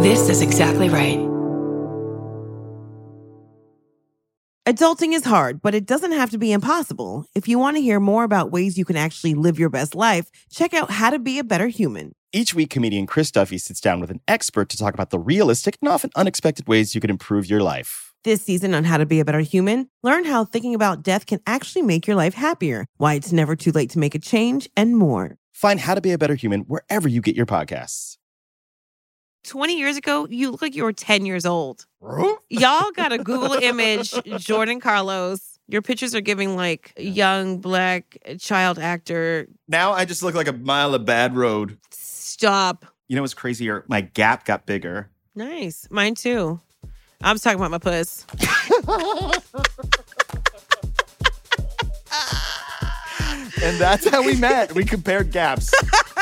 This is exactly right. Adulting is hard, but it doesn't have to be impossible. If you want to hear more about ways you can actually live your best life, check out How to Be a Better Human. Each week, comedian Chris Duffy sits down with an expert to talk about the realistic and often unexpected ways you can improve your life. This season on How to Be a Better Human, learn how thinking about death can actually make your life happier, why it's never too late to make a change, and more. Find How to Be a Better Human wherever you get your podcasts. 20 years ago, you look like you were 10 years old. Y'all got a Google image, Jordan Carlos. Your pictures are giving like young black child actor. Now I just look like a mile of bad road. Stop. You know what's crazier? My gap got bigger. Nice. Mine too. I was talking about my puss. And that's how we met. We compared gaps.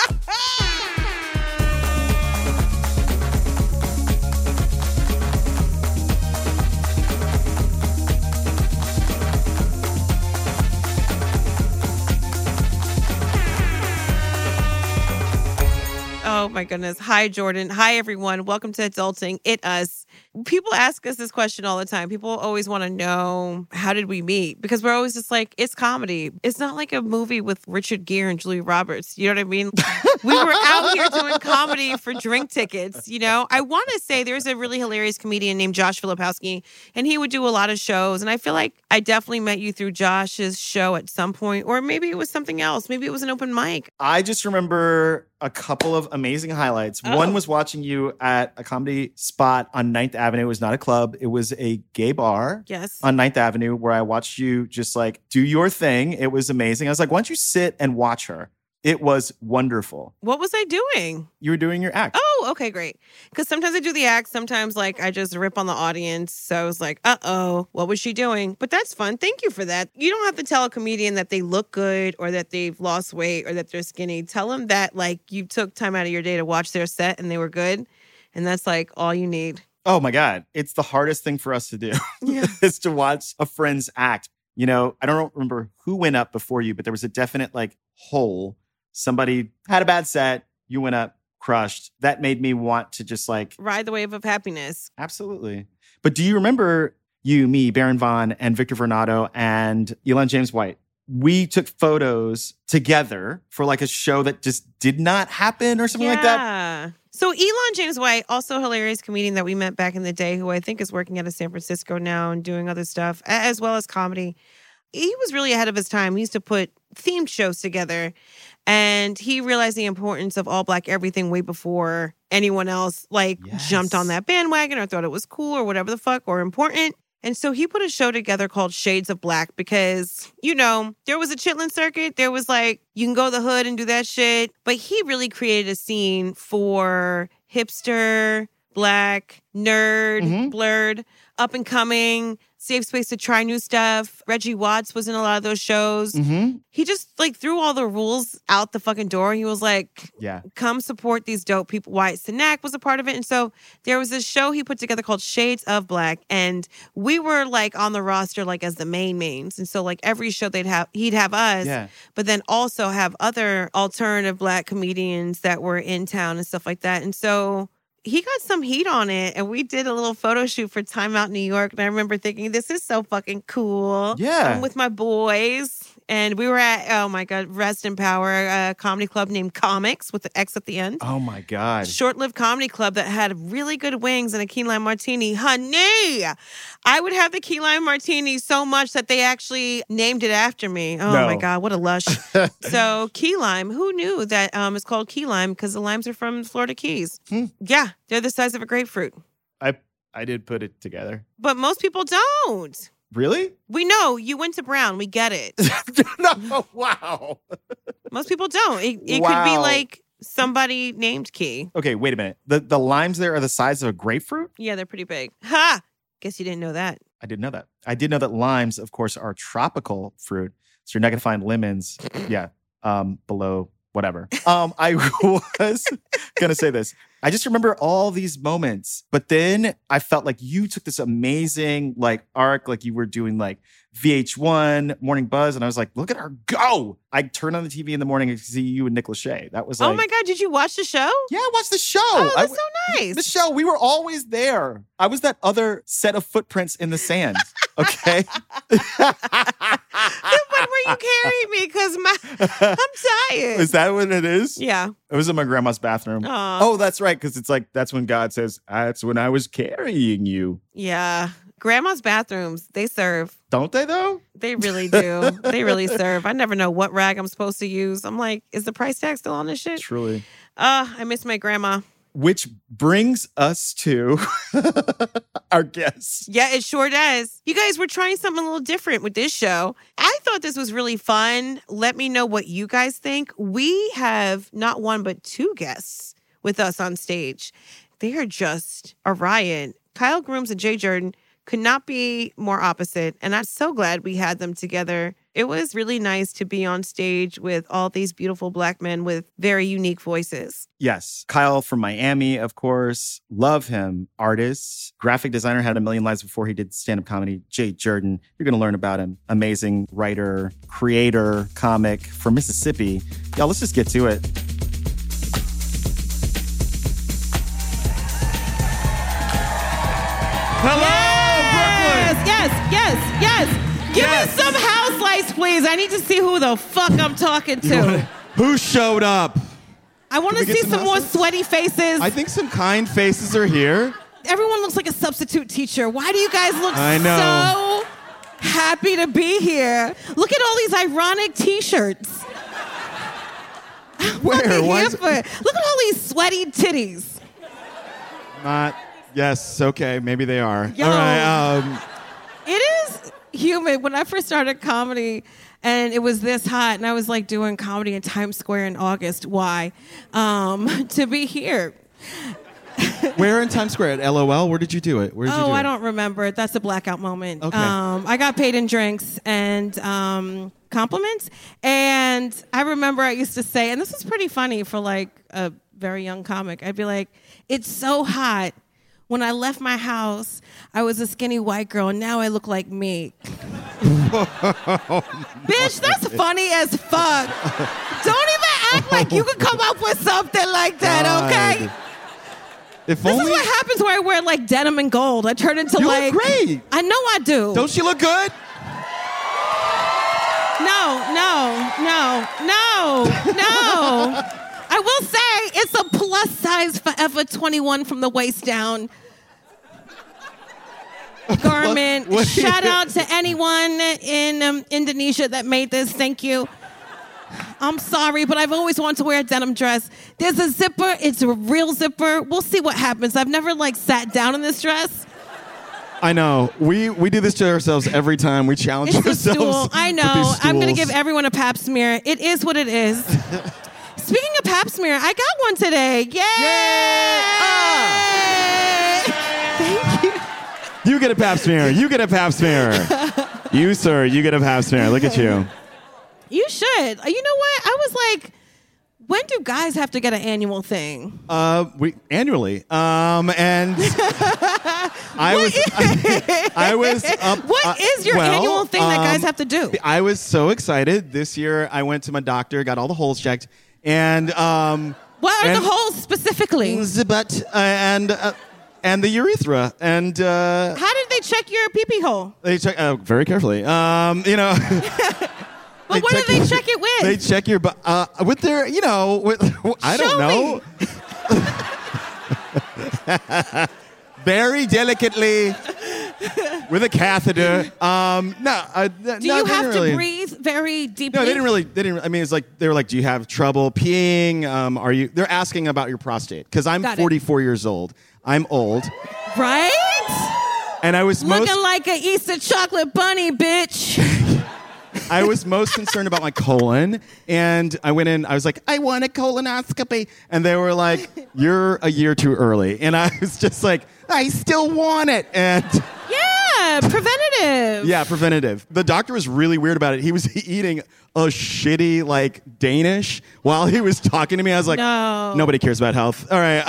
Oh my goodness. Hi, Jordan. Hi, everyone. Welcome to Adulting. It Us. People ask us this question all the time. People always want to know, how did we meet? Because we're always just like, it's comedy. It's not like a movie with Richard Gere and Julia Roberts. You know what I mean? We were out here doing comedy for drink tickets, you know? I want to say there's a really hilarious comedian named Josh Filipowski, and he would do a lot of shows. And I feel like I definitely met you through Josh's show at some point, or maybe it was something else. Maybe it was an open mic. I just remember a couple of amazing highlights. Oh. One was watching you at a comedy spot on 9th Avenue. It was not a club. It was a gay bar. Yes. On 9th Avenue, where I watched you just like do your thing. It was amazing. I was like, why don't you sit and watch her? It was wonderful. What was I doing? You were doing your act. Oh, okay, great. Because sometimes I do the act. Sometimes, like, I just rip on the audience. So I was like, uh-oh, what was she doing? But that's fun. Thank you for that. You don't have to tell a comedian that they look good or that they've lost weight or that they're skinny. Tell them that, like, you took time out of your day to watch their set and they were good. And that's, like, all you need. Oh, my God. It's the hardest thing for us to do Yeah. is to watch a friend's act. You know, I don't remember who went up before you, but there was a definite, like, hole. Somebody had a bad set. You went up, crushed. That made me want to just like Ride the wave of happiness. Absolutely. But do you remember you, me, Baron Vaughn, and Victor Vernado, and Elon James White? We took photos together for like a show that just did not happen or something like that. Yeah. So Elon James White, also a hilarious comedian that we met back in the day, who I think is working out of San Francisco now and doing other stuff, as well as comedy. He was really ahead of his time. He used to put themed shows together, and he realized the importance of all black everything way before anyone else jumped on that bandwagon or thought it was cool or whatever the fuck or important. And so he put a show together called Shades of Black because, you know, there was a chitlin circuit. There was like, you can go to the hood and do that shit. But he really created a scene for hipster, black, nerd, blurred, up and coming, safe space to try new stuff. Reggie Watts was in a lot of those shows. He just like threw all the rules out the fucking door. He was like, come support these dope people. Wyatt Cenac was a part of it. And so there was this show he put together called Shades of Black. And we were like on the roster like as the mains. And so like every show he'd have us, but then also have other alternative black comedians that were in town and stuff like that. And so he got some heat on it, and we did a little photo shoot for Time Out New York. And I remember thinking, this is so fucking cool. Yeah. I'm with my boys. And we were at, oh my God, Rest in Power, a comedy club named Comics with the X at the end. Oh my God. Short-lived comedy club that had really good wings and a key lime martini. Honey, I would have the key lime martini so much that they actually named it after me. Oh my God, what a lush. So key lime, who knew that it's called key lime because the limes are from Florida Keys. Yeah, they're the size of a grapefruit. I did put it together. But most people don't. Really? We know. You went to Brown. We get it. No, wow. Most people don't. It could be like somebody named Key. Okay, wait a minute. The limes there are the size of a grapefruit? Yeah, they're pretty big. Ha! Guess you didn't know that. I didn't know that. I did know that limes, of course, are tropical fruit. So you're not going to find lemons, below, whatever. I was going to say this. I just remember all these moments, but then I felt like you took this amazing like arc, like you were doing like VH1, Morning Buzz, and I was like, look at her go. I turned on the TV in the morning and see you and Nick Lachey. That was like, oh my God, did you watch the show? Yeah, I watched the show. Oh, that's so nice. The show, we were always there. I was that other set of footprints in the sand, okay? Then when will you carry me? Because I'm tired. Is that what it is? Yeah. It was in my grandma's bathroom. Aw. Oh, that's right, because it's like, that's when God says, that's when I was carrying you. Yeah. Grandma's bathrooms, they serve. Don't they, though? They really do. They really serve. I never know what rag I'm supposed to use. I'm like, is the price tag still on this shit? Truly. I miss my grandma. Which brings us to our guests. Yeah, it sure does. You guys were trying something a little different with this show. I thought this was really fun. Let me know what you guys think. We have not one, but two guests with us on stage. They are just a riot. Kyle Grooms and Jay Jordan could not be more opposite. And I'm so glad we had them together. It was really nice to be on stage with all these beautiful Black men with very unique voices. Yes. Kyle from Miami, of course. Love him. Artist, graphic designer, had a million lives before he did stand-up comedy. Jay Jordan, you're going to learn about him. Amazing writer, creator, comic from Mississippi. Y'all, let's just get to it. Hello, Yes. Give me some house lights, please. I need to see who the fuck I'm talking to. Who showed up? I want to see some more sweaty faces. I think some kind faces are here. Everyone looks like a substitute teacher. Why do you guys look I know. so happy to be here? Look at all these ironic T-shirts. Where? Why Look at all these sweaty titties. Not. Yes. Okay. Maybe they are. Yo. All right. It is humid. When I first started comedy and it was this hot and I was like doing comedy in Times Square in August. Why? To be here. Where in Times Square? At LOL? Where did you do it? Where did you do it? I don't remember. That's a blackout moment. Okay. I got paid in drinks and compliments. And I remember I used to say, and this was pretty funny for like a very young comic, I'd be like, it's so hot. When I left my house, I was a skinny white girl, and now I look like me. Bitch, that's funny as fuck. Don't even act like you could come up with something like that, okay? If This only. is what happens when I wear like denim and gold. I turn into You like. look great. I know I do. Don't she look good? No. I will say it's a plus size Forever 21 from the waist down garment. What? Shout out to anyone in Indonesia that made this. Thank you. I'm sorry, but I've always wanted to wear a denim dress. There's a zipper. It's a real zipper. We'll see what happens. I've never like sat down in this dress. I know. We do this to ourselves every time we challenge It's a ourselves. stool. I with know. these I'm going to stools. give everyone a pap smear. It is what it is. Speaking of pap smear, I got one today. Yay! Thank you. You get a pap smear. You get a pap smear. You, sir, you get a pap smear. Look at you. You should. You know what? I was like, when do guys have to get an annual thing? We annually. And I was up. What is your annual thing that guys have to do? I was so excited. This year I went to my doctor, got all the holes checked, and What are the holes specifically? the butt and the urethra, and How did they check your pee-pee hole? they check very carefully. But what do they check it with? They check your butt with their, with I don't know. Very delicately with a catheter. Do you have to breathe very deeply? No, they didn't. I mean, it's like they were like, "Do you have trouble peeing? Are you?" They're asking about your prostate because I'm 44 years old. I'm old, right? And I was looking like an Easter chocolate bunny, bitch. I was most concerned about my colon, and I went in. I was like, "I want a colonoscopy," and they were like, "You're a year too early," and I was just like, "I still want it," and. Yeah, preventative. Yeah, preventative. The doctor was really weird about it. He was eating a shitty like Danish while he was talking to me. I was like, no. Nobody cares about health. All right.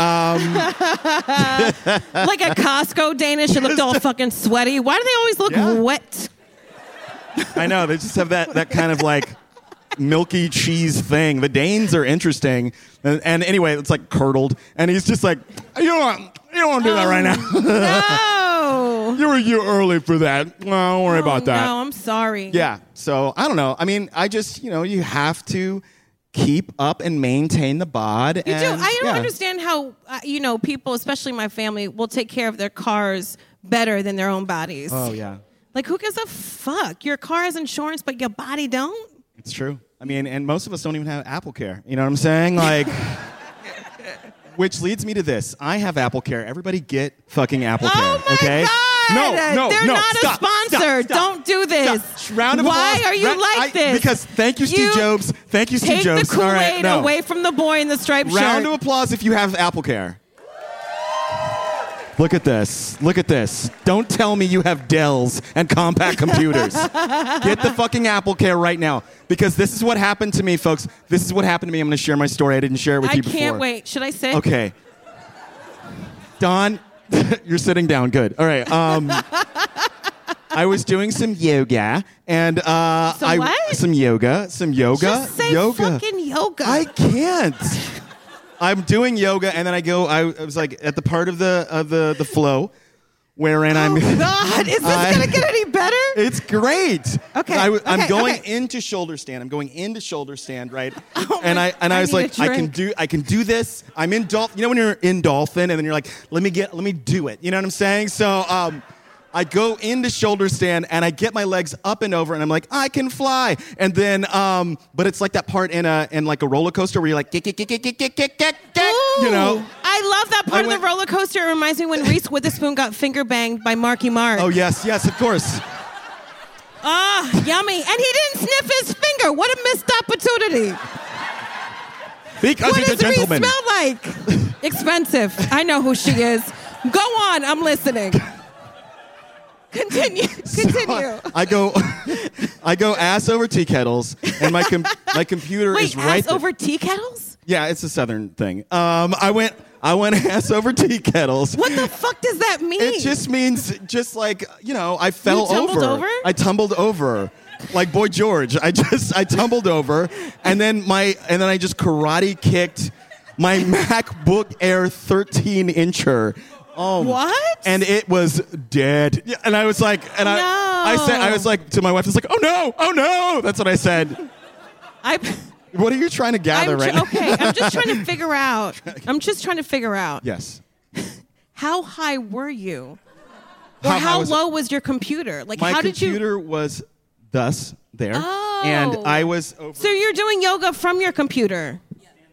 Like a Costco Danish. It looked all fucking sweaty. Why do they always look wet? I know. They just have that kind of like milky cheese thing. The Danes are interesting. And anyway, it's like curdled. And he's just like, you don't want to do that right now. No. You're a year early for that. Well, don't worry about that. No, I'm sorry. Yeah. So I don't know. I mean, I just, you have to keep up and maintain the bod. You do. I don't understand how, people, especially my family, will take care of their cars better than their own bodies. Oh, yeah. Like, who gives a fuck? Your car has insurance, but your body don't? It's true. I mean, and most of us don't even have Apple Care. You know what I'm saying? Like, which leads me to this. I have Apple Care. Everybody get fucking Apple Care. Oh, my okay? God. No, They're not stop, a sponsor. Stop. Don't do this. Stop. Round of Why applause. are you like this? Because thank you, Steve Jobs. Thank you, Steve Jobs. Take the Kool-Aid All right, no. away from the boy in the striped shirt. Round of applause if you have Apple Care. Look at this. Look at this. Don't tell me you have Dells and compact computers. Get the fucking Apple Care right now. Because this is what happened to me, folks. This is what happened to me. I'm going to share my story. I didn't share it with you before. I can't wait. Should I sit? Okay. Don, you're sitting down. Good. All right. I was doing some yoga and some yoga. Just say fucking yoga. I can't. I'm doing yoga and then I was like at the part of the flow wherein I'm God, is this gonna get any better? It's great. Okay. I'm going into shoulder stand. I'm going into shoulder stand, right? I was like, I can do this. I'm in dolphin. You know when you're in dolphin and then you're like, let me do it. You know what I'm saying? So I go into shoulder stand and I get my legs up and over and I'm like, I can fly. And then, but it's like that part in like a roller coaster where you're like, you know. I love that part of the roller coaster. It reminds me when Reese Witherspoon got finger banged by Marky Mark. Oh, yes, of course. Yummy. And he didn't sniff his finger. What a missed opportunity. Because he's a gentleman. What does Reese smell like? Expensive. I know who she is. Go on. I'm listening. Continue. So I go ass over tea kettles, and my computer is right. Wait, ass over tea kettles? Yeah, it's a Southern thing. I went ass over tea kettles. What the fuck does that mean? It just means I fell over. I tumbled over. Like Boy George. I tumbled over, and then I just karate kicked my MacBook Air 13-incher. Oh, what? And it was dead. And I was like, I was like to my wife, it's like, oh no. That's what I said. What are you trying to gather right now? Okay, I'm just trying to figure out. Yes. How high were you? Or how low was your computer? Like, my how did you? My computer was thus there. Oh. And I was over. So you're doing yoga from your computer?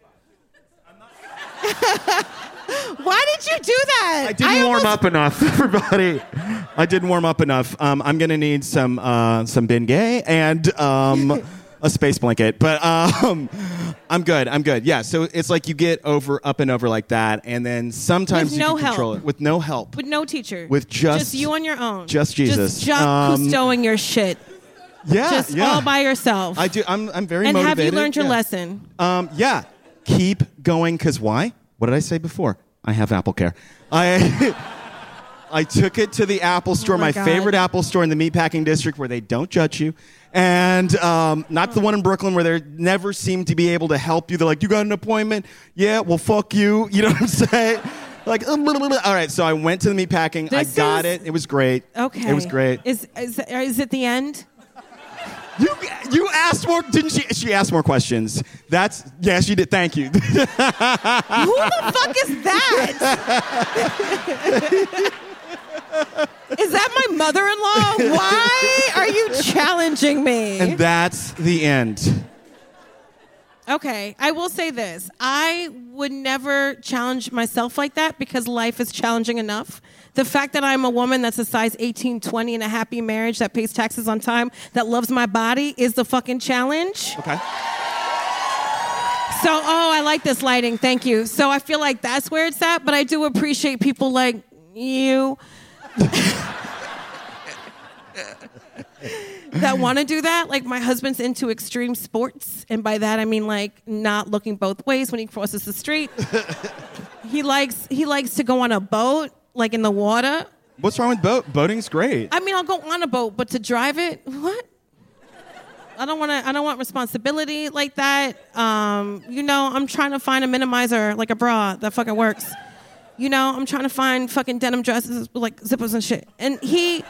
Why did you do that? I didn't warm up enough, everybody. I didn't warm up enough. I'm gonna need some Bengay and a space blanket, but I'm good. Yeah. So it's like you get up and over like that, and then sometimes you can control it with no help, with no teacher, with just you on your own, just Jesus, just Jacques Cousteauing your shit. Yeah, all by yourself. I do. I'm very and motivated. Have you learned your lesson? Yeah. Keep going, because why? What did I say before? I have Apple Care. I took it to the Apple store, my favorite Apple store in the meatpacking district where they don't judge you. And not the one in Brooklyn where they never seem to be able to help you. They're like, you got an appointment? Yeah, well, fuck you. You know what I'm saying? Like, all right, so I went to the meatpacking. I got it. It was great. Okay. It was great. Is it the end? You asked more, didn't she? She asked more questions. Yeah, she did. Thank you. Who the fuck is that? Is that my mother-in-law? Why are you challenging me? And that's the end. Okay, I will say this. I would never challenge myself like that because life is challenging enough. The fact that I'm a woman that's a size 18, 20 in a happy marriage that pays taxes on time, that loves my body is the fucking challenge. Okay. So, I like this lighting. Thank you. So I feel like that's where it's at, but I do appreciate people like you. that want to do that. Like, my husband's into extreme sports, and by that I mean like not looking both ways when he crosses the street. He likes to go on a boat, like in the water. What's wrong with boating's great. I mean, I'll go on a boat, but to drive it, what? I don't want responsibility like that. I'm trying to find a minimizer, like a bra that fucking works. I'm trying to find fucking denim dresses with like zippers and shit. And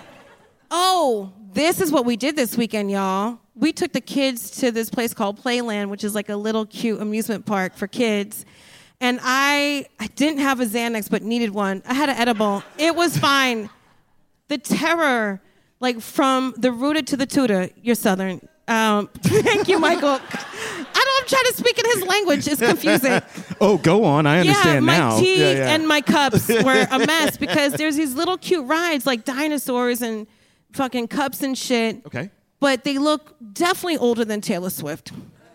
this is what we did this weekend, y'all. We took the kids to this place called Playland, which is like a little cute amusement park for kids. And I didn't have a Xanax, but needed one. I had an edible. It was fine. The terror, like from the rooter to the tutor, you're Southern. Thank you, Michael. I'm trying to speak in his language. It's confusing. Oh, go on. I understand now. My tea and my cups were a mess because there's these little cute rides like dinosaurs and fucking cups and shit. Okay. But they look definitely older than Taylor Swift.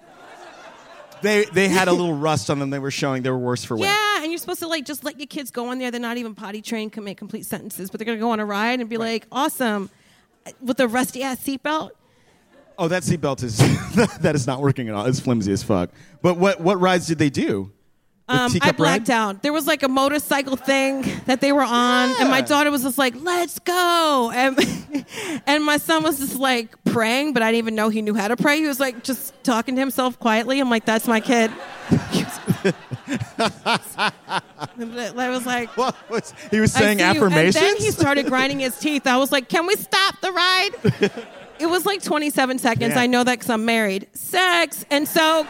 They had a little rust on them. They were showing they were worse for wear. Yeah, and you're supposed to like just let your kids go in there. They're not even potty trained, can make complete sentences, but they're gonna go on a ride and be like, awesome, with a rusty ass seatbelt. Oh, that seatbelt is that is not working at all. It's flimsy as fuck. But what rides did they do? I blacked out. There was like a motorcycle thing that they were on, and my daughter was just like, "Let's go!" And my son was just like praying, but I didn't even know he knew how to pray. He was like just talking to himself quietly. I'm like, "That's my kid." I was like, what was he was saying affirmations? And then he started grinding his teeth. I was like, "Can we stop the ride?" It was like 27 seconds. Yeah. I know that because I'm married. Sex. And so,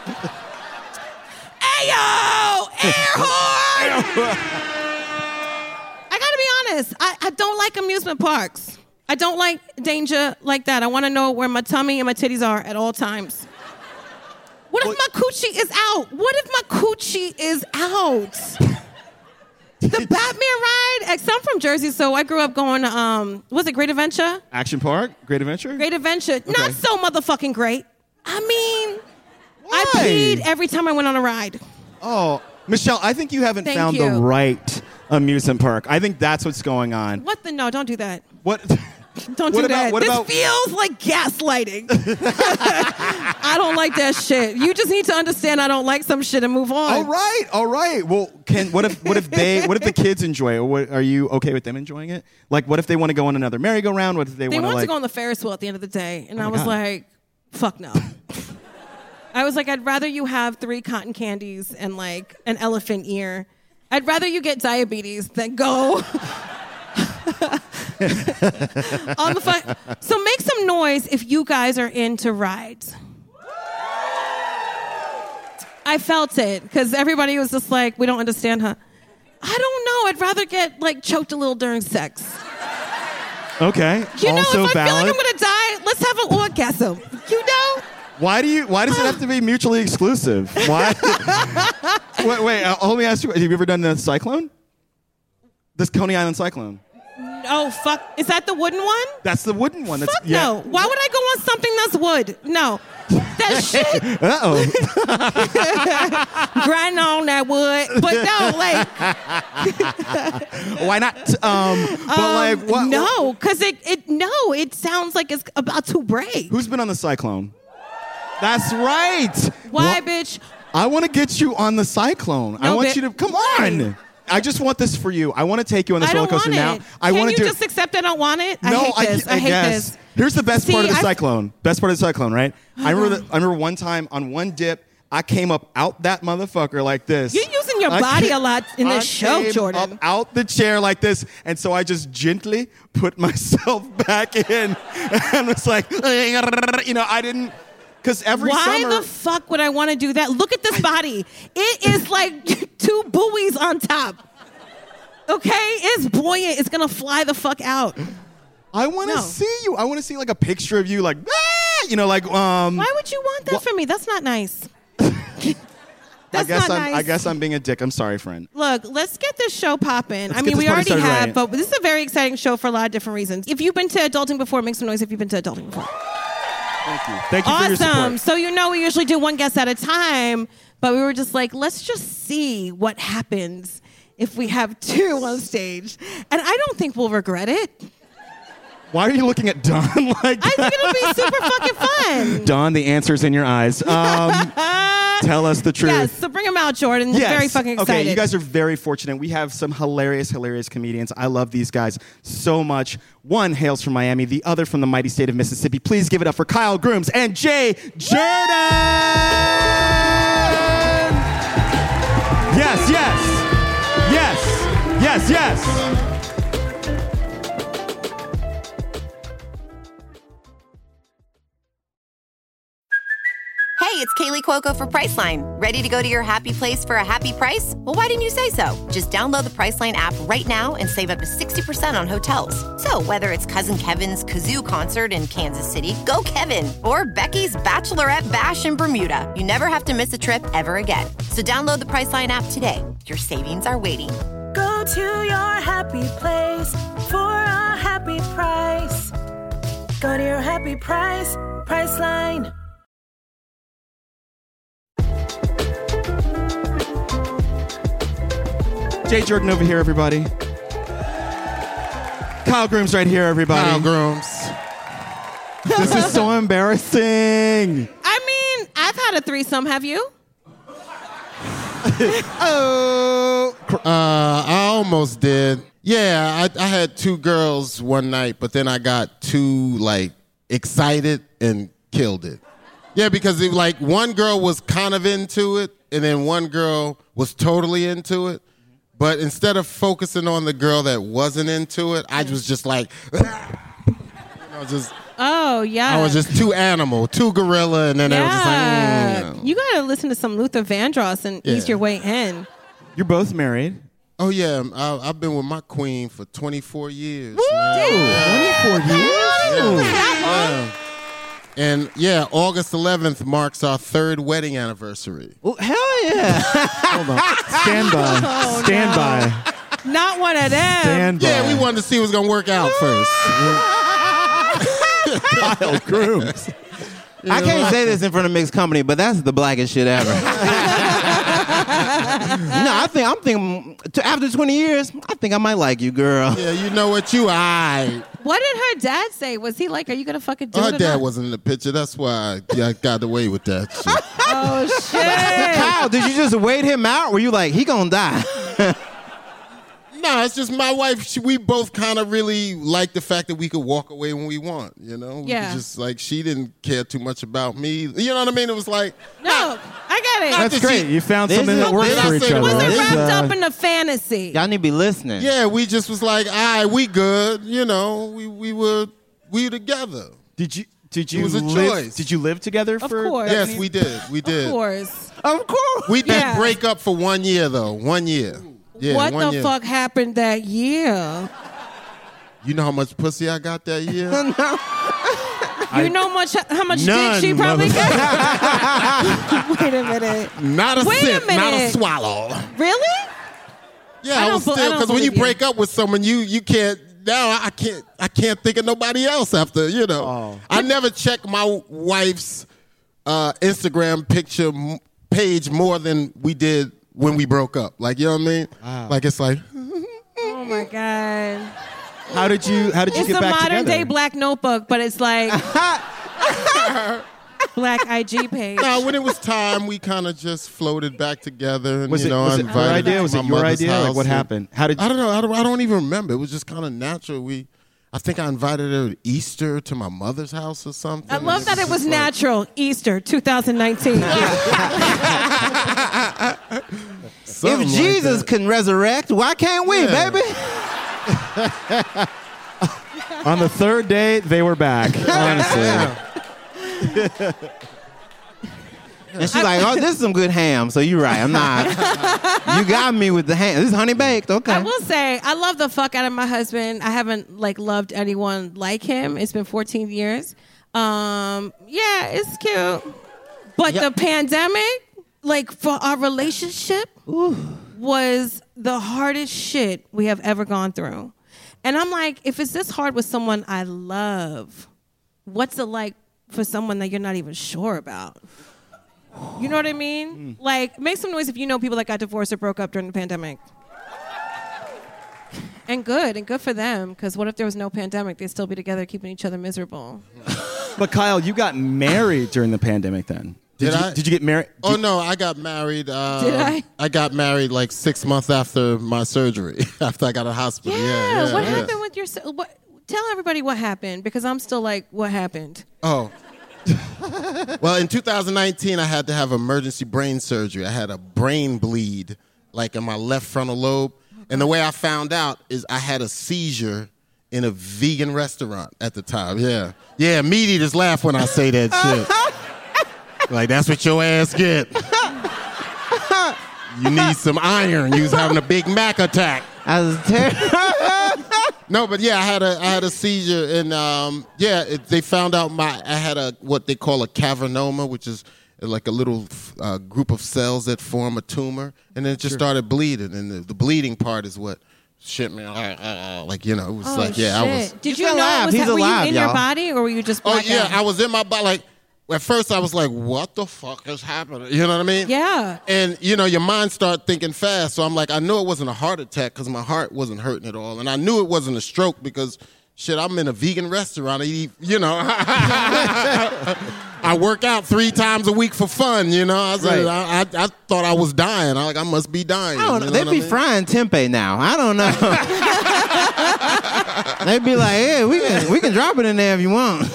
ayo, air horn. I gotta be honest. I don't like amusement parks. I don't like danger like that. I want to know where my tummy and my titties are at all times. What if my coochie is out? What if my coochie is out? The Batman ride. I'm from Jersey, so I grew up going to, was it Great Adventure? Action Park? Great Adventure? Great Adventure. Okay. Not so motherfucking great. I mean, why? I peed every time I went on a ride. Oh, Michelle, I think you haven't found the right amusement park. I think that's what's going on. What the? No, don't do that. What? Don't do that. This feels like gaslighting. I don't like that shit. You just need to understand I don't like some shit and move on. All right. Well, what if the kids enjoy it? Are you okay with them enjoying it? Like, what if they want to go on another merry-go-round? What if they want to go on the Ferris wheel at the end of the day? And I was like, fuck no. I was like, I'd rather you have 3 cotton candies and like an elephant ear. I'd rather you get diabetes than go on the fun. So make some noise if you guys are into rides. I felt it because everybody was just like, we don't understand her. I don't know. I'd rather get like choked a little during sex. Okay. If I feel like I'm gonna die, let's have an orgasm. Why does it have to be mutually exclusive? Why? wait, let me ask you, have you ever done the Cyclone? This Coney Island Cyclone. Oh, fuck. Is that the wooden one? That's the wooden one. Fuck no. Why would I go on something that's wood? No. That shit. Uh-oh. Grinding on that wood. But no, like. Why not? But like, what? No, because it sounds like it's about to break. Who's been on the Cyclone? That's right. Why, bitch? I want to get you on the Cyclone. No, I want you to, come on. I just want this for you. I want to take you on this roller coaster now. Can you just accept I don't want it? No, I hate this. Here's the best part of the Cyclone. Best part of the Cyclone, right? I remember one time on one dip, I came up out that motherfucker like this. You're using your body a lot in this show, Jordan. Up out the chair like this, and so I just gently put myself back in, and was like, I didn't. Because every summer... Why the fuck would I want to do that? Look at this body. It is like 2 buoys on top. Okay? It's buoyant. It's going to fly the fuck out. I want to see you. I want to see like a picture of you like, Why would you want that from me? That's not nice. That's not nice. I guess I'm being a dick. I'm sorry, friend. Look, let's get this show popping. I mean, we already have, but this is a very exciting show for a lot of different reasons. If you've been to adulting before, make some noise if you've been to adulting before. Thank you. Thank you for your support. Awesome. So we usually do one guest at a time, but we were just like, let's just see what happens if we have 2 on stage. And I don't think we'll regret it. Why are you looking at Dawn like that? I think it'll be super fucking fun. Dawn, the answer's in your eyes. Tell us the truth. Yes, so bring him out, Jordan. Yes. Very fucking excited. Okay, you guys are very fortunate. We have some hilarious comedians. I love these guys so much. One hails from Miami, the other from the mighty state of Mississippi. Please give it up for Kyle Grooms and Jay Jordan! Yes. Hey, it's Kaylee Cuoco for Priceline. Ready to go to your happy place for a happy price? Well, why didn't you say so? Just download the Priceline app right now and save up to 60% on hotels. So whether it's Cousin Kevin's Kazoo Concert in Kansas City, go Kevin, or Becky's Bachelorette Bash in Bermuda, you never have to miss a trip ever again. So download the Priceline app today. Your savings are waiting. Go to your happy place for a happy price. Go to your happy price, Priceline. Jay Jordan over here, everybody. Kyle Grooms right here, everybody. Kyle Grooms. This is so embarrassing. I mean, I've had a threesome. Have you? I almost did. Yeah, I had 2 girls one night, but then I got too, excited and killed it. Yeah, because one girl was kind of into it, and then one girl was totally into it. But instead of focusing on the girl that wasn't into it, I was just like, Oh, yeah. I was just too animal, too gorilla, and then I was just like, You got to listen to some Luther Vandross and ease your way in. You're both married. Oh, yeah. I've been with my queen for 24 years. Woo! Man. 24 years? Yeah. And, August 11th marks our 3rd wedding anniversary. Oh, hell yeah. Hold on. Stand by. Not one of them. Stand by. Yeah, we wanted to see what's going to work out first. Kyle Grooms. I can't say this in front of mixed company, but that's the blackest shit ever. I'm thinking after 20 years, I think I might like you, girl. Yeah, you know what? You aight. What did her dad say? Was he like, are you going to fucking do it? Her dad wasn't in the picture. That's why I got away with that shit. Oh, shit. Kyle, did you just wait him out? Were you like, he gonna die? No, it's just my wife. We both kind of really like the fact that we could walk away when we want, you know? Yeah. Just she didn't care too much about me. You know what I mean? It was like... No, I get it. That's great. You found something that works for each other. Wasn't wrapped up in the fantasy. Y'all need to be listening. Yeah, we just was like, all right, we good. You know, we were together. Did you it was a live, choice. Did you live together for? Of course. Yes, we did. We did. Of course. We did break up for 1 year, though. 1 year. Yeah, what 1 the year. fuck happened that year? You know how much pussy I got that year? You know how much None, dick she probably got? Wait a minute. Not a sip, not a swallow. Really? Yeah, I was still, because when you break up with someone, you can't. Now I can't think of nobody else after, you know. Oh. I never check my wife's Instagram picture page more than we did when we broke up. Like, you know what I mean? Wow. Like, it's like. Oh my God. How did you get back together? It's a modern day Black Notebook, but it's like Black IG page. No, when it was time, we kind of just floated back together. And, Was it her idea? Was it your idea? Like, what happened? How did you? I don't know. I don't even remember. It was just kind of natural. I think I invited her to Easter to my mother's house or something. I love that it was natural. Easter 2019. If Jesus can resurrect, why can't we, baby? On the 3rd day, they were back. Honestly. And she's like, oh, this is some good ham. So you're right. I'm not. You got me with the ham. This is honey baked. Okay. I will say, I love the fuck out of my husband. I haven't loved anyone like him. It's been 14 years. Yeah, it's cute. But the pandemic, for our relationship, was the hardest shit we have ever gone through. And I'm like, if it's this hard with someone I love, what's it like for someone that you're not even sure about? You know what I mean? Make some noise if you know people that got divorced or broke up during the pandemic. And good for them. Because what if there was no pandemic? They'd still be together, keeping each other miserable. But Kyle, you got married during the pandemic then. Did you get married? Oh, no, I got married. Did I? I got married like 6 months after my surgery, after I got out of hospital. Yeah. What happened with your... Tell everybody what happened, because I'm still like, what happened? Oh. Well, in 2019, I had to have emergency brain surgery. I had a brain bleed, like in my left frontal lobe. And the way I found out is I had a seizure in a vegan restaurant at the time. Yeah, meat eaters laugh when I say that shit. Like, that's what your ass get. You need some iron. You was having a Big Mac attack. I was terrible. No, but yeah, I had a seizure, and they found out I had what they call a cavernoma, which is like a little group of cells that form a tumor, and then it just started bleeding, and the bleeding part is what shit me, like, you know, it was like, yeah, shit. I was. Did you know? He's alive, were you in y'all. your body, or were you just? Oh yeah, out? I was in my body. Like at first, I was like, "What the fuck is happening?" You know what I mean? Yeah. And you know, your mind start thinking fast. So I'm like, I knew it wasn't a heart attack because my heart wasn't hurting at all, and I knew it wasn't a stroke because shit, I'm in a vegan restaurant. I eat, you know, I work out 3 times a week for fun. You know, I thought I was dying. I must be dying. I don't know. You They'd what be I mean? frying tempeh now. I don't know. They'd be like, "Yeah, we can drop it in there if you want."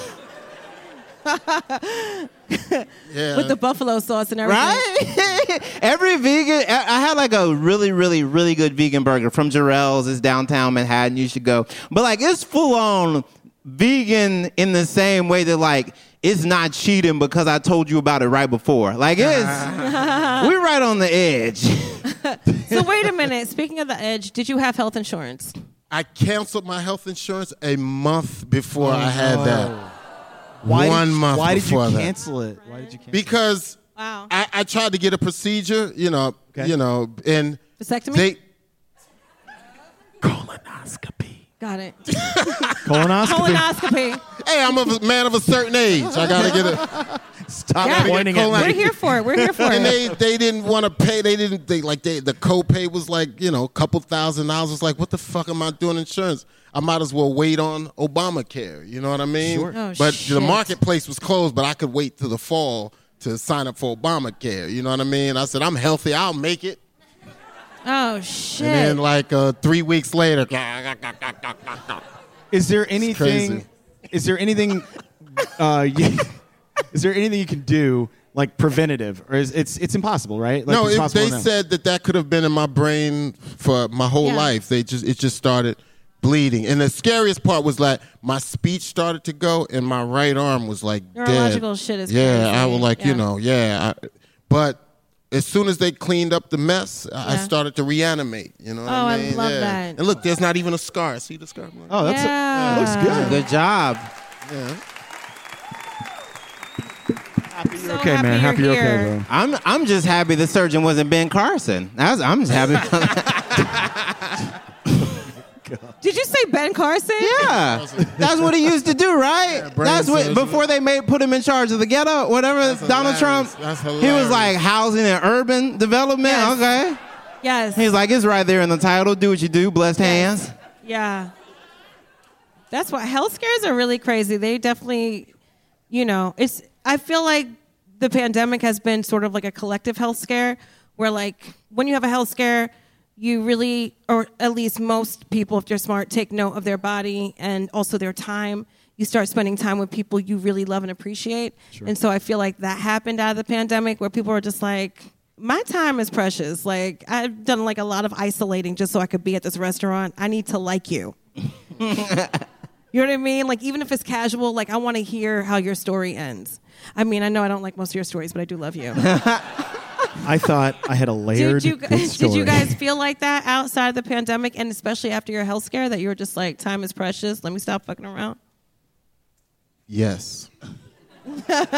Yeah. With the buffalo sauce and everything. Right? Every vegan, I had like a really, really, really good vegan burger from Jarrell's. It's downtown Manhattan. You should go. But like, it's full on vegan in the same way that like, it's not cheating because I told you about it right before. Like, we're right on the edge. So wait a minute. Speaking of the edge, did you have health insurance? I canceled my health insurance a month before I had that. Why Why did you cancel it? Why did you cancel Because Wow. I tried to get a procedure, you know, and Vasectomy? colonoscopy. Got it. Colonoscopy. Colonoscopy. Hey, I'm a man of a certain age. I gotta get it. Stop Yeah. pointing at We're me. here for it. We're here for And it. they didn't want to pay. The copay was like, you know, a couple $1,000s. It's like, what the fuck am I doing insurance? I might as well wait on Obamacare. You know what I mean? Sure. Oh, But shit. the marketplace was closed, but I could wait till the fall to sign up for Obamacare. You know what I mean? I said, I'm healthy. I'll make it. Oh, shit. And then like 3 weeks later, Is there anything? crazy. Is there anything? Is there anything you can do like preventative, or is it's impossible, right? Like, no, it's possible they now. said that could have been in my brain for my whole Yeah. life. It just started bleeding, and the scariest part was like my speech started to go, and my right arm was like Neurological dead. shit is yeah. crazy. I was like, Yeah. but as soon as they cleaned up the mess, I Yeah. started to reanimate. You know what Oh, I I mean? love Yeah. that. And look, there's not even a scar. See the scar? Oh, that's Yeah. looks good. Good job. Yeah. So Okay, man. Happy you're okay, here. bro. I'm just happy the surgeon wasn't Ben Carson. I'm just happy. Did you say Ben Carson? Yeah, that's what he used to do, right? brain That's what surgery. before they put him in charge of the ghetto, whatever. That's Donald hilarious. Trump. That's He was hilarious. like housing and urban development. Yes. Okay, Yes. he's like it's right there in the title. Do what you do. Blessed hands. Yeah. That's why health scares are really crazy. They definitely, I feel like the pandemic has been sort of like a collective health scare where like when you have a health scare, you really, or at least most people, if they're smart, take note of their body and also their time. You start spending time with people you really love and appreciate. Sure. And so I feel like that happened out of the pandemic where people are just like, my time is precious. Like I've done like a lot of isolating just so I could be at this restaurant. I need to like you. You know what I mean? Like even if it's casual, like I want to hear how your story ends. I mean, I know I don't like most of your stories, but I do love you. I thought I had a layered Did good story. you guys feel like that outside of the pandemic, and especially after your health scare, that you were just like, time is precious. Let me stop fucking around. Yes. But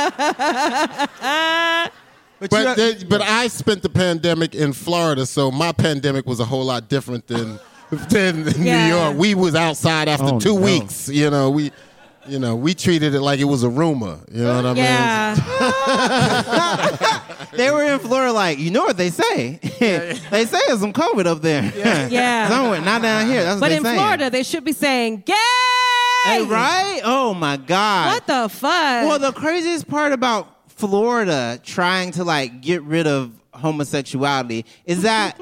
But I spent the pandemic in Florida, so my pandemic was a whole lot different than Yeah. New York. We was outside after 2 no. weeks. We treated it like it was a rumor. You know what I mean? Yeah. They were in Florida like, you know what they say? They say there's some COVID up there. Yeah. Somewhere, not down here. That's what But they in saying. Florida, they should be saying gay. Hey, right? Oh my God. What the fuck? Well, the craziest part about Florida trying to like get rid of homosexuality is that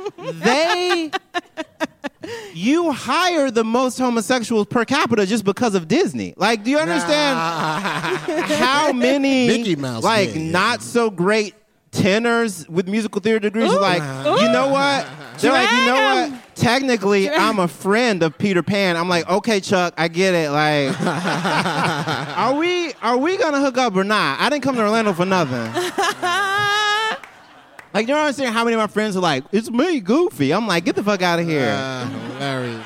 you hire the most homosexuals per capita just because of Disney. Like, do you understand how many Mickey Mouse like man. not so great tenors with musical theater degrees are like, you know what? They're like, you know what? Technically, I'm a friend of Peter Pan. I'm like, okay, Chuck, I get it. Like, are we gonna hook up or not? I didn't come to Orlando for nothing. Like, you don't understand how many of my friends are like, it's me, Goofy. I'm like, get the fuck out of here. Hilarious.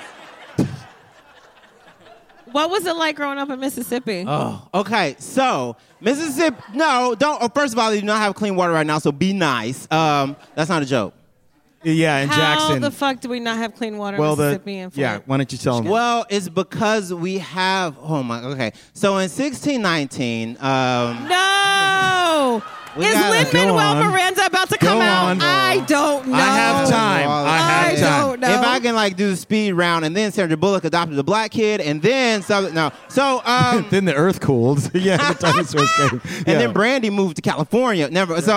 What was it like growing up in Mississippi? Oh, okay. So, Mississippi, no, don't. Oh, first of all, they do not have clean water right now, so be nice. That's not a joke. Yeah, in How Jackson. the fuck do we not have clean water well, in Mississippi and Florida? yeah. Why don't you tell them? Well, it's because we have, okay. So in 1619, No! We Is gotta- Lin-Manuel Go on. Miranda about to come Go out? on. I don't know. I have time. I have time. don't know. if I can like do the speed round, and then Sandra Bullock adopted a black kid, and then something, no. So, Then the earth cooled. Yeah, the dinosaurs came. and then Brandy moved to California. Never. So,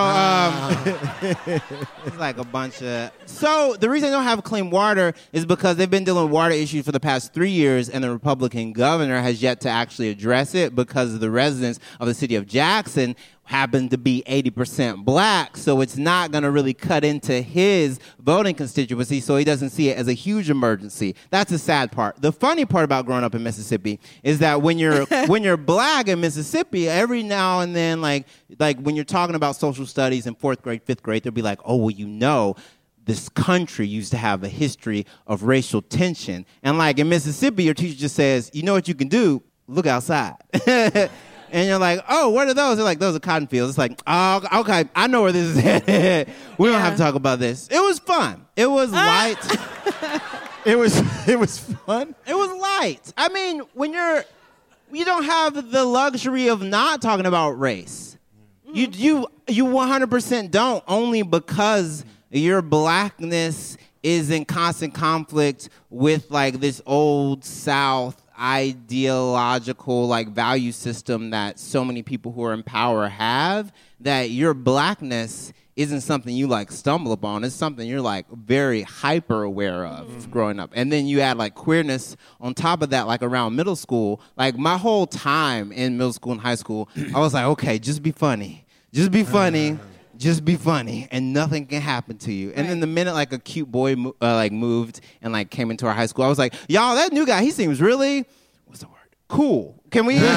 it's like a bunch of. So the reason they don't have clean water is because they've been dealing with water issues for the past 3 years, and the Republican governor has yet to actually address it because the residents of the city of Jackson happen to be 80% black, so it's not going to really cut into his voting constituency, so he doesn't see it as a huge emergency. That's the sad part. The funny part about growing up in Mississippi is that when you're black in Mississippi, every now and then, like when you're talking about social studies in 4th grade, 5th grade, they'll be like, oh, well, you know, this country used to have a history of racial tension. And like in Mississippi, your teacher just says, you know what you can do? Look outside. And you're like, oh, what are those? They're like, those are cotton fields. It's like, oh, okay, I know where this is headed. We don't have to talk about this. It was fun. It was light. it was fun. It was light. I mean, when you don't have the luxury of not talking about race. You 100% don't, only because your blackness is in constant conflict with like this old South ideological like value system that so many people who are in power have, that your blackness isn't something you like stumble upon. It's something you're like very hyper aware of growing up. And then you add like queerness on top of that, like around middle school. Like my whole time in middle school and high school, I was like, okay, just be funny. Just be funny. Just be funny, and nothing can happen to you. And then the minute like a cute boy moved and like came into our high school, I was like, y'all, that new guy, he seems really, what's the word? Cool. Can we? We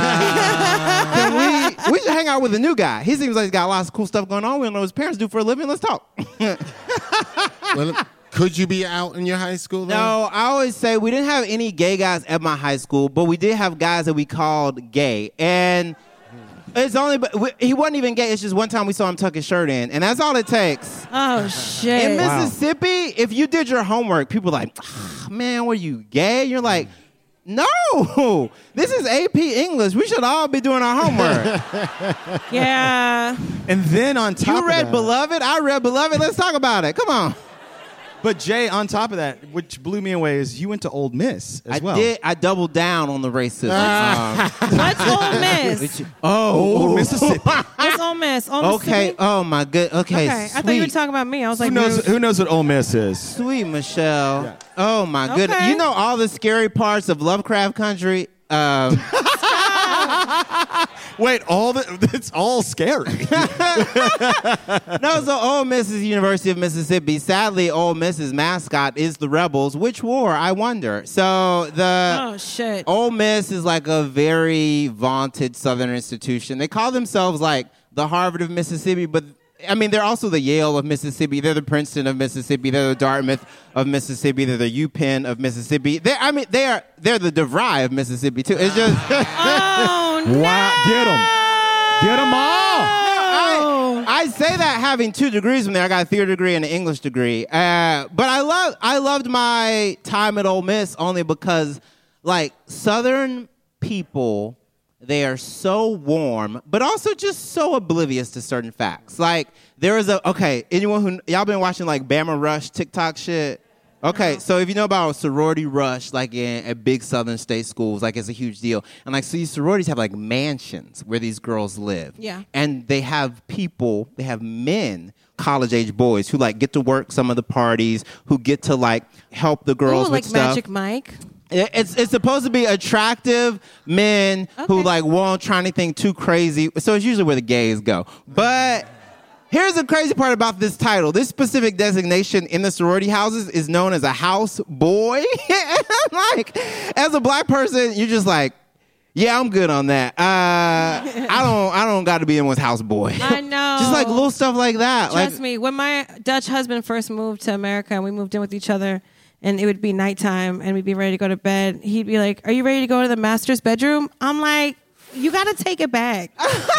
should hang out with the new guy. He seems like he's got lots of cool stuff going on. We don't know what his parents do for a living. Let's talk. Well, could you be out in your high school? Though? No, I always say we didn't have any gay guys at my high school, but we did have guys that we called gay. And it's only, he wasn't even gay. It's just one time we saw him tuck his shirt in, and that's all it takes. Oh, shit. In Mississippi, if you did your homework, people are like, man, were you gay? You're like, no, this is AP English. We should all be doing our homework. Yeah. And then on top You of read that, Beloved? I read Beloved. Let's talk about it. Come on. But Jay, on top of that, which blew me away, is you went to Old Miss as well. I doubled down on the racism. What's Ole Miss? Old Mississippi. What's Ole Miss? Ole Okay. Mississippi? Oh my good. Okay. Okay. I thought you were talking about me. I was like, Who knows what Ole Miss is? Sweet Michelle. Yeah. Oh my goodness. Okay. You know all the scary parts of Lovecraft Country? Wait, it's all scary. No, so Ole Miss is the University of Mississippi. Sadly, Ole Miss's mascot is the Rebels. Which war, I wonder? So oh, shit. Ole Miss is like a very vaunted Southern institution. They call themselves like the Harvard of Mississippi, but I mean, they're also the Yale of Mississippi. They're the Princeton of Mississippi. They're the Dartmouth of Mississippi. They're the UPenn of Mississippi. They're the DeVry of Mississippi too. It's just Oh, no. Wow, get them all. I say that having 2 degrees from there. I got a theater degree and an English degree. But I loved my time at Ole Miss only because like Southern people they are so warm, but also just so oblivious to certain facts. Like, there is anyone who, y'all been watching like Bama Rush TikTok shit? Okay, so if you know about sorority rush, like at big southern state schools, like it's a huge deal. And like, so these sororities have like mansions where these girls live. Yeah. And they have men, college-age boys who like get to work some of the parties, who get to like help the girls with like stuff. Magic Mike. It's supposed to be attractive men who like won't try anything too crazy. So it's usually where the gays go. But here's the crazy part about this title. This specific designation in the sorority houses is known as a house boy. Like, as a black person, you're just like, yeah, I'm good on that. I don't got to be anyone's house boy. I know. Just like little stuff like that. Trust me, when my Dutch husband first moved to America and we moved in with each other, and it would be nighttime and we'd be ready to go to bed, he'd be like, "Are you ready to go to the master's bedroom?" I'm like, "You got to take it back."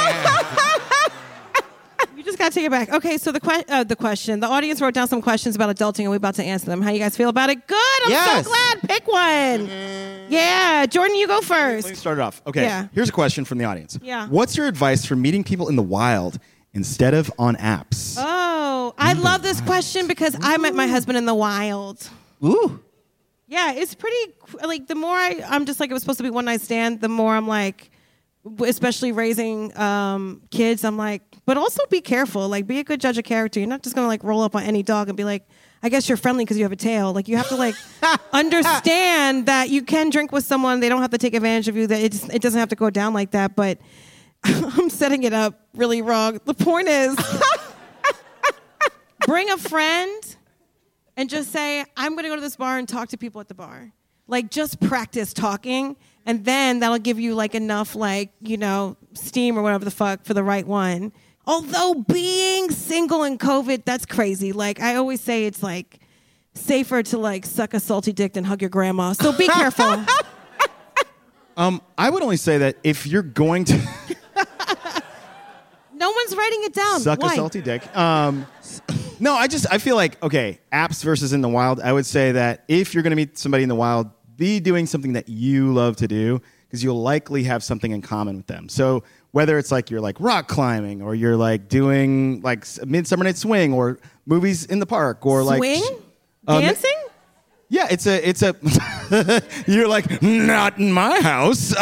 You just got to take it back. Okay, so the question. The audience wrote down some questions about adulting, and we're about to answer them. How you guys feel about it? Good. I'm so glad. Pick one. Yeah. Jordan, you go first. Let me start it off. Okay. Yeah. Here's a question from the audience. Yeah. What's your advice for meeting people in the wild instead of on apps? Oh, I love this question because I met my husband in the wild. Ooh. Yeah, it's pretty, like, the more I'm just like, it was supposed to be one night stand, the more I'm like, especially raising kids, I'm like, but also be careful. Like, be a good judge of character. You're not just going to, like, roll up on any dog and be like, I guess you're friendly because you have a tail. Like, you have to, like, understand that you can drink with someone. They don't have to take advantage of you. That it doesn't have to go down like that. But I'm setting it up really wrong. The point is, bring a friend and just say, I'm going to go to this bar and talk to people at the bar. Like, just practice talking. And then that'll give you, like, enough, like, you know, steam or whatever the fuck for the right one. Although being single in COVID, that's crazy. Like, I always say it's, like, safer to, like, suck a salty dick than hug your grandma. So be careful. I would only say that if you're going to... No one's writing it down. Suck Why? a salty dick. No, I feel like, okay, apps versus in the wild, I would say that if you're going to meet somebody in the wild, be doing something that you love to do because you'll likely have something in common with them. So whether it's like you're like rock climbing or you're like doing like Midsummer Night's Swing or movies in the park or like... Swing? Dancing? Yeah, it's a you're like, not in my house.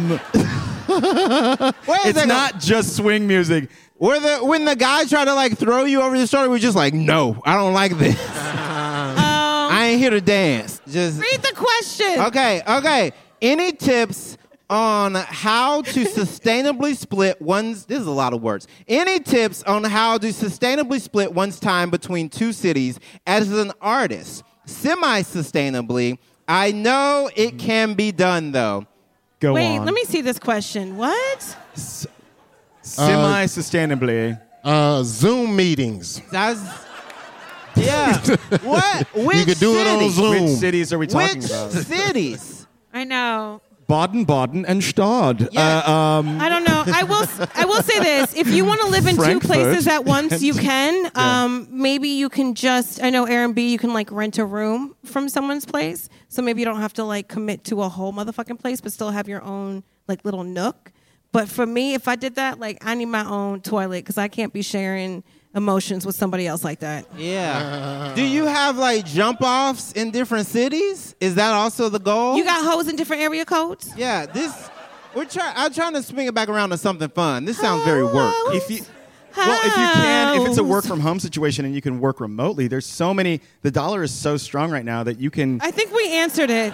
It's not just swing music. When the guy tried to like throw you over the shoulder, we're just like, no, I don't like this. I ain't here to dance. Just read the question. Okay. Any tips on how to sustainably split one's... This is a lot of words. Any tips on how to sustainably split one's time between two cities as an artist? Semi-sustainably. I know it can be done, though. Go Wait, on. let me see this question. What? Semi-sustainably. Zoom meetings. Yeah. What? Which You could do it on city? Zoom. Which cities are we talking Which about? cities? I know. Baden-Baden and Stad. Yeah. I don't know. I will say this. If you want to live in Frankfurt. two places at once, you can. Maybe you can just, I know Airbnb, you can like rent a room from someone's place. So maybe you don't have to like commit to a whole motherfucking place, but still have your own like little nook. But for me, if I did that, like I need my own toilet because I can't be sharing emotions with somebody else like that. Yeah. Do you have like jump offs in different cities? Is that also the goal? You got hoes in different area codes? Yeah. I'm trying to swing it back around to something fun. This sounds very work. If you can, if it's a work from home situation and you can work remotely, there's so many. The dollar is so strong right now that you can. I think we answered it.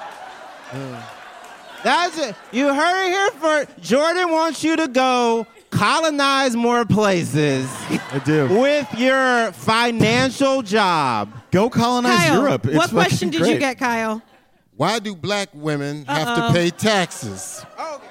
That's it. You heard it here first. Jordan wants you to go colonize more places. I do. With your financial job. Go colonize Kyle, Europe. It's what question fucking did you great. get, Kyle? Why do black women have to pay taxes? Okay.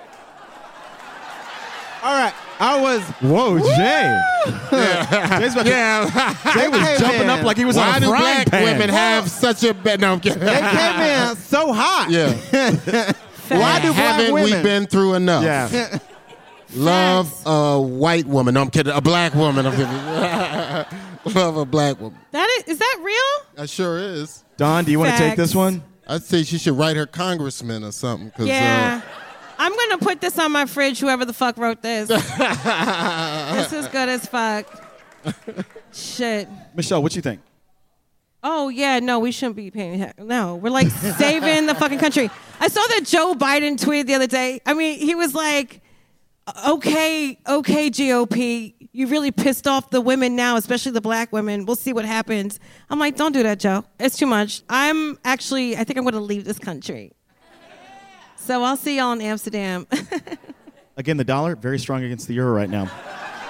All right. I was... Whoa, Jay. Jay's about to- Jay was Hey, jumping man. up like he was Why on a do frying black pan. women have such a bad... No, I'm kidding. They came in so hot. Yeah. Why do black Haven't we women... been through enough? Yeah. Love a white woman. No, I'm kidding. A black woman. I'm kidding. Love a black woman. Is that real? That sure is. Don, do you want to take Facts. this one? I'd say she should write her congressman or something. 'Cause, Yeah. I'm going to put this on my fridge, whoever the fuck wrote this. This is good as fuck. Shit. Michelle, what you think? Oh, yeah, no, we shouldn't be paying. No, we're like saving the fucking country. I saw that Joe Biden tweet the other day. I mean, he was like, okay, GOP, you really pissed off the women now, especially the black women. We'll see what happens. I'm like, don't do that, Joe. It's too much. I think I'm going to leave this country. So I'll see y'all in Amsterdam. Again, the dollar, very strong against the euro right now.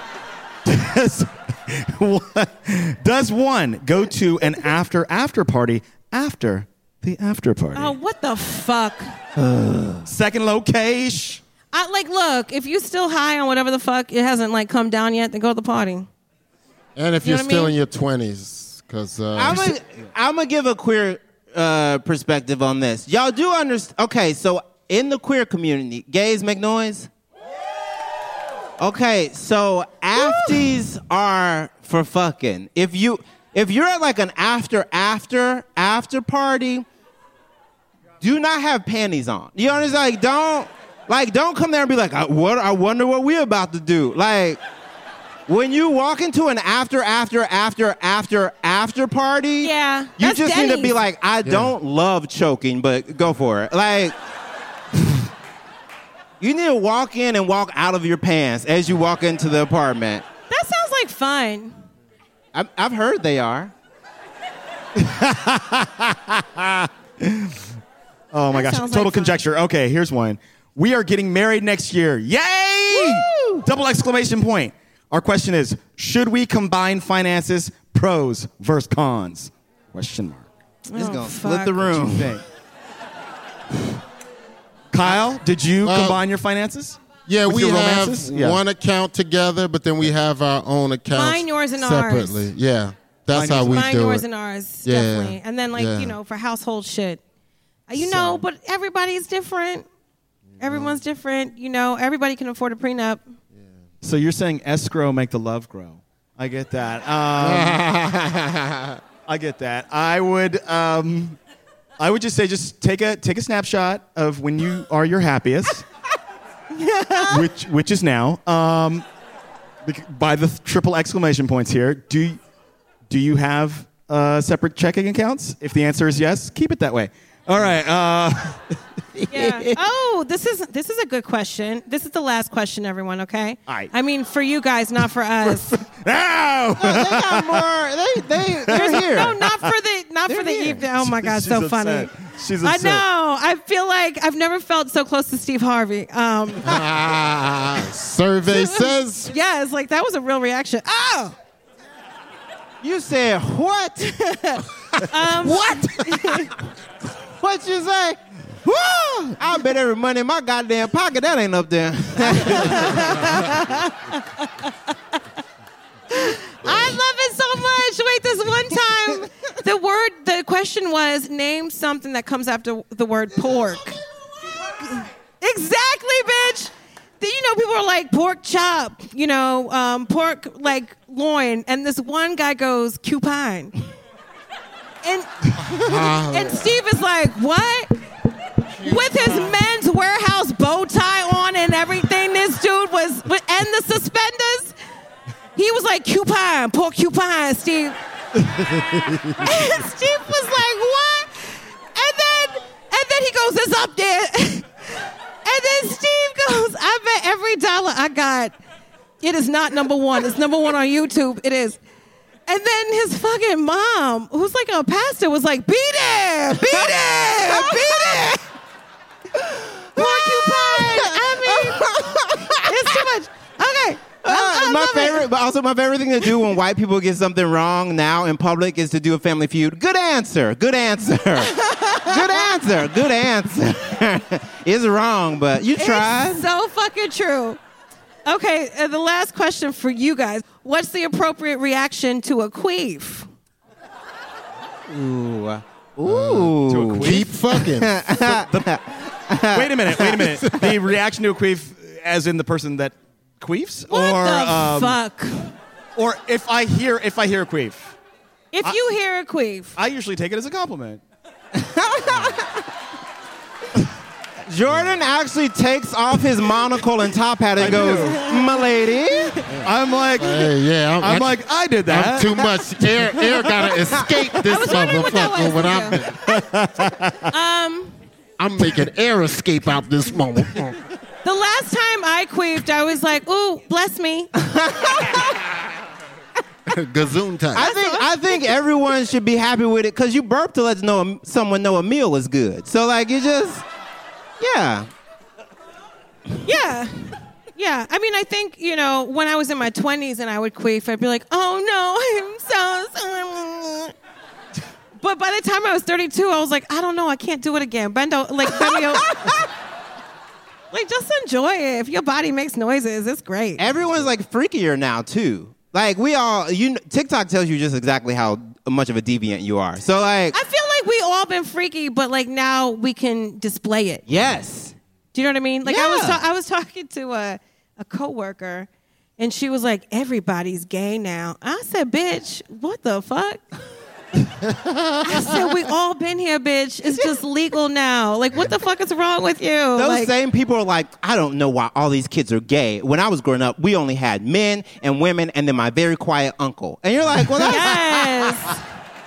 Does one go to an after party after the after party? Oh, what the fuck? Second location. Look, if you're still high on whatever the fuck, it hasn't come down yet, then go to the party. And if you're still in your 20s, because I'm gonna give a queer perspective on this. Y'all do understand? Okay, so in the queer community, gays make noise. Okay, so afties are for fucking. If you're at like an after party, do not have panties on. You understand? Don't come there and be like, I wonder what we're about to do. Like, when you walk into an after party, yeah, you just need to be like, I don't love choking, but go for it. Like, you need to walk in and walk out of your pants as you walk into the apartment. That sounds like fun. I've heard they are. Oh my gosh, total conjecture. Okay, here's one. We are getting married next year. Yay! Woo! Double exclamation point. Our question is, should we combine finances, pros versus cons? Question mark. It's going to split the room. What do you think? Kyle, did you combine your finances? Yeah, we have one account together, but then we have our own accounts mine, yours, and separately. ours. Yeah, that's how we do it. Mine, yours, and ours, definitely. And then, for household shit. But everybody's different. Everyone's different. Everybody can afford a prenup. Yeah. So you're saying escrow make the love grow. I get that. I get that. I would just say, just take a snapshot of when you are your happiest, which is now. By the triple exclamation points here, do you have separate checking accounts? If the answer is yes, keep it that way. All right. Yeah. Oh, this is a good question. This is the last question, everyone. Okay. All right. I mean, for you guys, not for us. No! They got more. They're here. No, not for the evening. Oh my God, so funny. She's upset. I know. I feel like I've never felt so close to Steve Harvey. Survey says. Yeah, it's like that was a real reaction. Oh. You said what? What? What you say? Woo! I bet every money in my goddamn pocket that ain't up there. I love it so much. Wait, this one time, the question was, name something that comes after the word pork. Exactly, bitch. People are like pork chop, pork like loin, and this one guy goes cupine. And Steve is like, what? With his Men's Warehouse bow tie on and everything, this dude was, and the suspenders, he was like, cupine, pork cupine, Steve. And Steve was like, what? And then he goes, it's up there. And then Steve goes, I bet every dollar I got, it is not number one. It's number one on YouTube. It is. And then his fucking mom, who's like a pastor, was like, beat it. Porcupine. It's too much. Okay. My favorite thing to do when white people get something wrong now in public is to do a Family Feud. Good answer. It's wrong, but you tried. It's so fucking true. Okay, the last question for you guys. What's the appropriate reaction to a queef? Ooh. To a queef? Keep fucking. Wait a minute. The reaction to a queef, as in the person that queefs? What the fuck? Or if I hear a queef. If you hear a queef. I usually take it as a compliment. Jordan actually takes off his monocle and top hat and goes, "M'lady." I'm like, I'm like, I did that. I'm too much. Air gotta escape this motherfucker when I'm making air escape out this moment. The last time I queefed, I was like, ooh, bless me. Gazoon time. I think everyone should be happy with it because you burp to let someone know a meal is good. So like you just, yeah. Yeah. Yeah. I mean, I think, when I was in my 20s and I would queef, I'd be like, oh no, I'm so sorry. But by the time I was 32, I was like, I don't know, I can't do it again. Bend me over. Like, just enjoy it. If your body makes noises, it's great. Everyone's like freakier now too. Like we all, TikTok tells you just exactly how much of a deviant you are. So like, I feel like we all been freaky, but like now we can display it. Yes. Do you know what I mean? Like yeah. I was talking to a coworker, and she was like, "Everybody's gay now." I said, "Bitch, what the fuck?" I said, "We all been here, bitch. It's just legal now. Like, what the fuck is wrong with you?" Those same people are like, I don't know why all these kids are gay. When I was growing up, we only had men and women and then my very quiet uncle. And you're like, well, that's... Yes.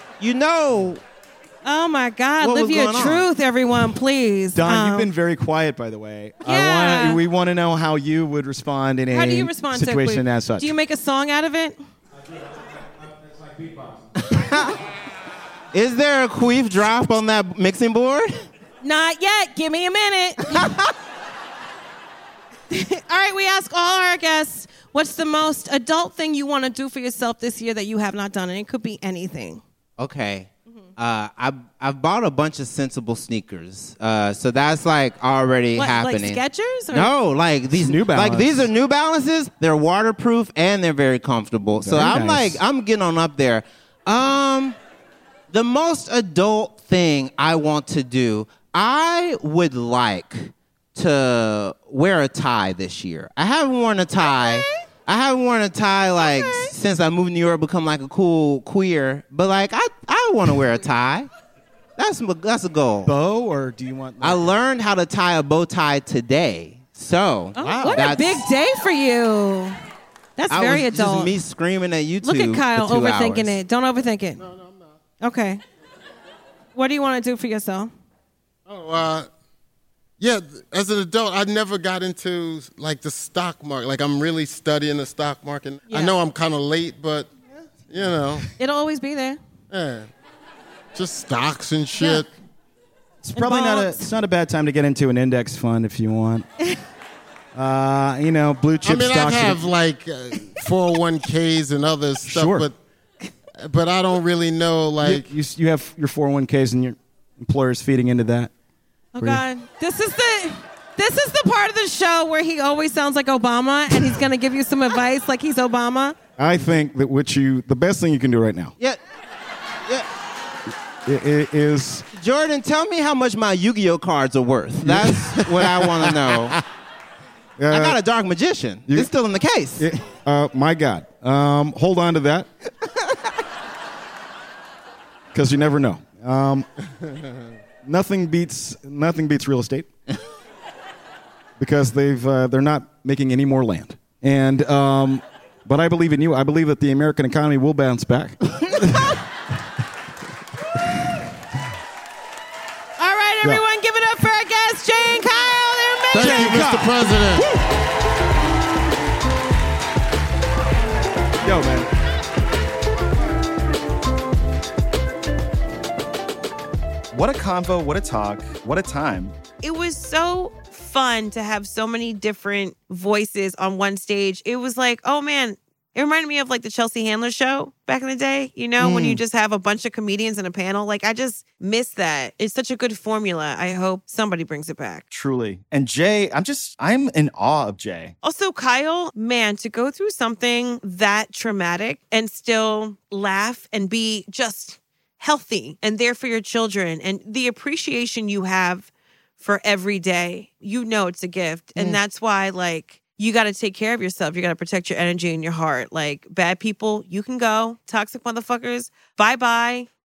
Oh, my God. Live your truth, everyone, please. Don, you've been very quiet, by the way. Yeah. We want to know how you would respond in how do you respond situation to as such. Do you make a song out of it? It's like beatbox. Is there a queef drop on that mixing board? Not yet. Give me a minute. All right, we ask all our guests, what's the most adult thing you want to do for yourself this year that you have not done? And it could be anything. Okay. I've bought a bunch of Sensible sneakers. So that's like already happening. Like Skechers? Or? No, like these New Balance. Like these are New Balances. They're waterproof and they're very comfortable. So I'm nice. I'm getting on up there. The most adult thing I want to do, I would like to wear a tie this year. I haven't worn a tie. Okay. I haven't worn a tie since I moved to New York, become like a cool queer. But like I want to wear a tie. That's a goal. Bow, or do you want? I learned how to tie a bow tie today. So what a big day for you. That's very adult. Just me screaming at YouTube. Look at Kyle for 2 overthinking hours. it. Don't overthink it. No, I'm not. Okay. What do you want to do for yourself? Yeah, as an adult, I never got into like the stock market. Like I'm really studying the stock market. Yeah. I know I'm kind of late, but It'll always be there. yeah, just stocks and shit. It's probably bonds. not a bad time to get into an index fund if you want. Blue chip I mean, stocks. I have like 401ks and other stuff, Sure. but I don't really know like. You have your 401ks and your employer's feeding into that. Oh God, this is the part of the show where he always sounds like Obama, and he's gonna give you some advice like he's Obama. I think that the best thing you can do right now Yeah. is Jordan, tell me how much my Yu-Gi-Oh cards are worth. That's what I want to know. I got a Dark Magician. It's still in the case. My God, hold on to that because you never know. Nothing beats real estate because they're not making any more land. And but I believe in you. I believe that the American economy will bounce back. All right, everyone, give it up for our guests, Jay and Kyle. They're amazing. Thank you, Mr. President. Yo, man. What a convo, what a talk, what a time. It was so fun to have so many different voices on one stage. It was like, oh man, it reminded me of like the Chelsea Handler show back in the day, when you just have a bunch of comedians in a panel. Like I just miss that. It's such a good formula. I hope somebody brings it back. Truly. And Jay, I'm in awe of Jay. Also, Kyle, man, to go through something that traumatic and still laugh and be just healthy and there for your children, and the appreciation you have for every day, it's a gift. And that's why, like, you got to take care of yourself. You got to protect your energy and your heart. Like, bad people, you can go. Toxic motherfuckers, bye-bye.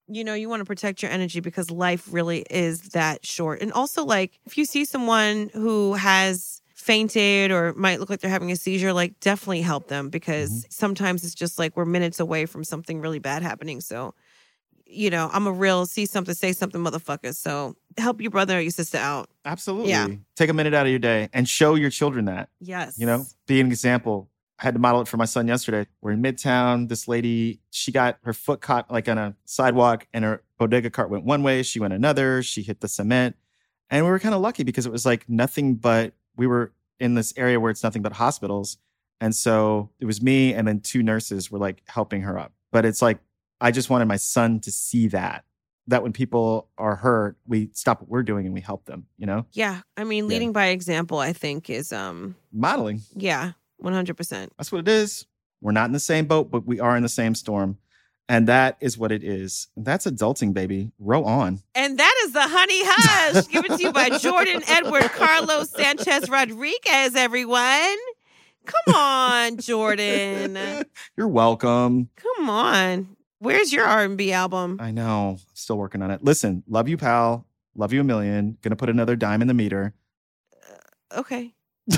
You know, you want to protect your energy because life really is that short. And also, like, if you see someone who has fainted or might look like they're having a seizure, like, definitely help them because sometimes it's just like we're minutes away from something really bad happening. So, you know, I'm a real see something, say something motherfucker. So help your brother or your sister out. Absolutely. Yeah. Take a minute out of your day and show your children that. Yes. You know, be an example. I had to model it for my son yesterday. We're in Midtown. This lady, she got her foot caught like on a sidewalk and her bodega cart went one way. She went another. She hit the cement. And we were kind of lucky because it was like nothing but, we were in this area where it's nothing but hospitals. And so it was me and then 2 nurses were like helping her up. But it's like, I just wanted my son to see that when people are hurt, we stop what we're doing and we help them, you know? Yeah. I mean, leading by example, I think is, modeling. Yeah. 100%. That's what it is. We're not in the same boat, but we are in the same storm. And that is what it is. That's adulting, baby. Roll on. And that is the Honey Hush given to you by Jordan Edward Carlos Sanchez Rodriguez, everyone. Come on, Jordan. You're welcome. Come on. Where's your R&B album? I know. Still working on it. Listen, love you, pal. Love you a million. Gonna put another dime in the meter. Okay.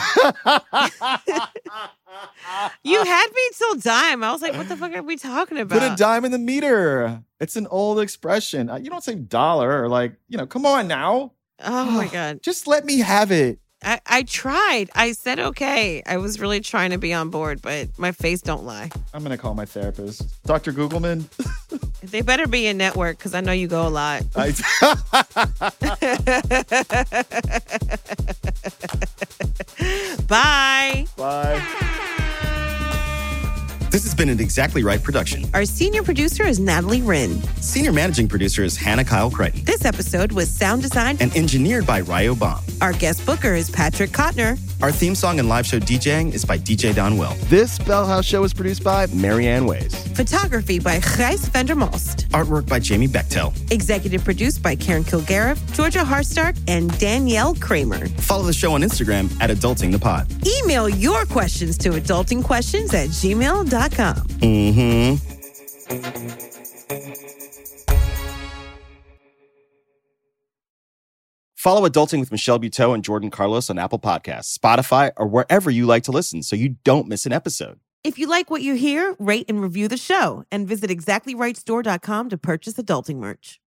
You had me till dime. I was like, what the fuck are we talking about? Put a dime in the meter. It's an old expression. You don't say dollar or like, you know, come on now. Oh my God. Just let me have it. I tried. I said, okay. I was really trying to be on board, but my face don't lie. I'm going to call my therapist. Dr. Googleman. They better be in network because I know you go a lot. Bye. Bye. This has been an Exactly Right production. Our senior producer is Natalie Wren. Senior managing producer is Hannah Kyle Crichton. This episode was sound designed And engineered by Ryo Baum. Our guest booker is Patrick Kottner. Our theme song and live show DJing is by DJ Don Will. This Bell House show is produced by Marianne Ways. Photography by Gijs Vandermost. Artwork by Jamie Bechtel. Executive produced by Karen Kilgariff, Georgia Harstark, and Danielle Kramer. Follow the show on Instagram at AdultingThePod. Email your questions to adultingquestions@gmail.com. Follow Adulting with Michelle Buteau and Jordan Carlos on Apple Podcasts, Spotify, or wherever you like to listen so you don't miss an episode. If you like what you hear, rate and review the show, and visit ExactlyRightStore.com to purchase adulting merch.